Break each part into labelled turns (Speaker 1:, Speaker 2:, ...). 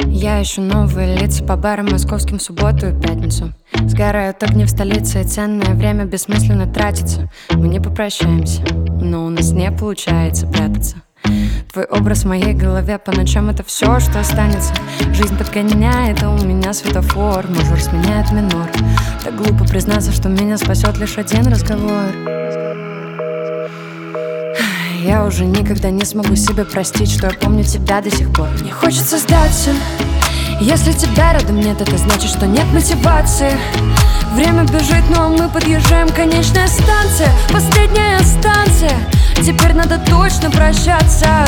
Speaker 1: Я ищу новые лица по барам московским в субботу и пятницу. Сгорают огни в столице, и ценное время бессмысленно тратится. Мы не попрощаемся, но у нас не получается прятаться. Твой образ в моей голове по ночам — это все, что останется. Жизнь подгоняет, а у меня светофор. Мажор сменяет минор. Так глупо признаться, что меня спасет лишь один разговор. Я уже никогда не смогу себе простить, что я помню тебя до сих пор. Мне хочется сдаться. Если тебя рядом нет, это значит, что нет мотивации. Время бежит, но мы подъезжаем, конечная станция, последняя станция. Теперь надо точно прощаться.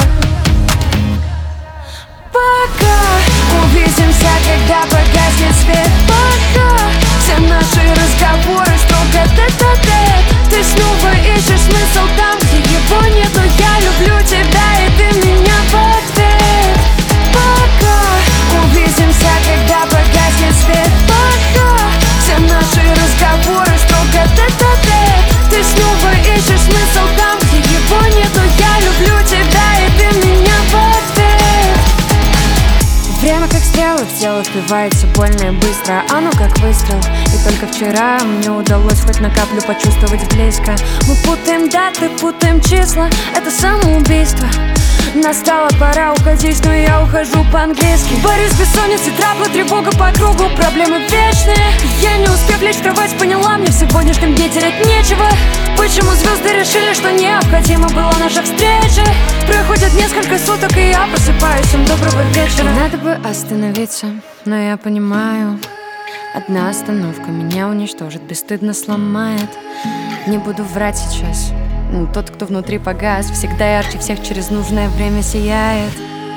Speaker 1: Пока увидимся, когда погаснет свет. Пока все наши разговоры строго тет-а-тет. Ты снова ищешь смысл там, где его нету. Я люблю тебя, и ты меня в ответ. Пока увидимся, когда погаснет свет. Пока все наши разговоры строго тет-а-тет. Ты снова ищешь смысл там, где его нету. Я люблю тебя, и ты меня в ответ. Время как стрела в тело впивается больно и быстро. Оно как выстрел. И только вчера мне удалось хоть на каплю почувствовать близко. Мы путаем даты, путаем числа. Это самоубийство. Настала пора уходить, но я ухожу по-английски. Борюсь с бессонницей, трапла, тревога по кругу. Проблемы вечные. Я не успев лечь в кровать, поняла, мне в сегодняшнем дне терять нечего. Почему звезды решили, что необходима была наша встреча? Проходит несколько суток, и я просыпаюсь. Всем доброго вечера. Надо бы остановиться, но я понимаю, одна остановка меня уничтожит, бесстыдно сломает. Не буду врать сейчас. Тот, кто внутри погас, всегда ярче всех через нужное время сияет.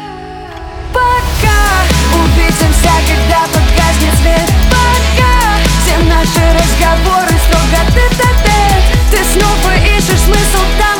Speaker 1: Пока увидимся, когда погаснет свет. Пока все наши разговоры строго тет-а-тет. Ты снова ищешь смысл там,